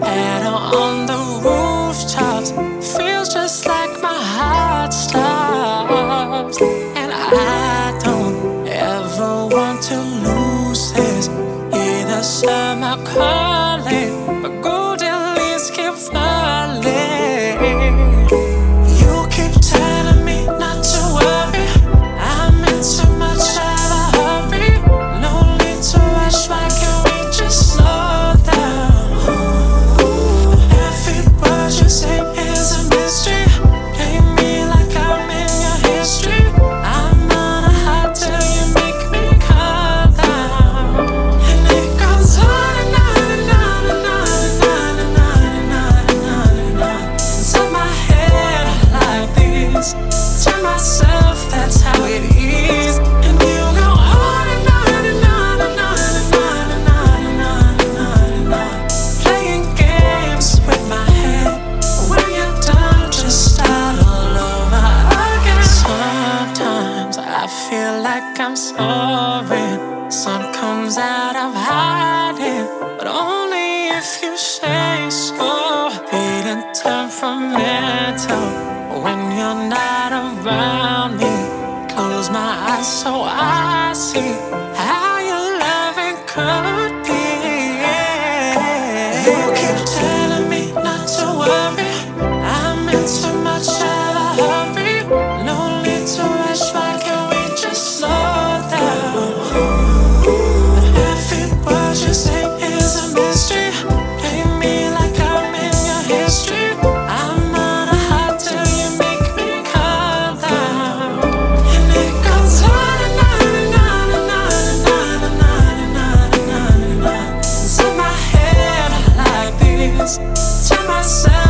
and on the rooftops. Feels just like my heart stops. And I don't ever want to lose this. Either summer calling, but golden leaves keep falling. You keep telling me not to worry. I'm in too much of a hurry. No need to rush, why can't we just slow down? Every word you say is a mystery. Play me like I'm in your history. I'm on a high till you make me calm down. And it goes on and on and on and on and on and on and on and on and on. Inside my head I like this. Tell myself that's how it is. And you go on and on and on and on and on and on and on and on and on. Playing games with my head. When you're done, just start all over again. Sometimes I feel like I'm soaring. Sun comes out of hiding, but only if you say so. Feeling temperamental when you're not around me. Close my eyes so I see how your loving could be. You keep telling me not to worry. I'm in too much of a hurry. No need to rush, why can't we just slow down? Every word you say is a mystery. Play me like I'm in your history. I'm on a high till you make me calm down. And it goes on and on and on and on and on and on and on and on and on. Inside my head I like this. Tell myself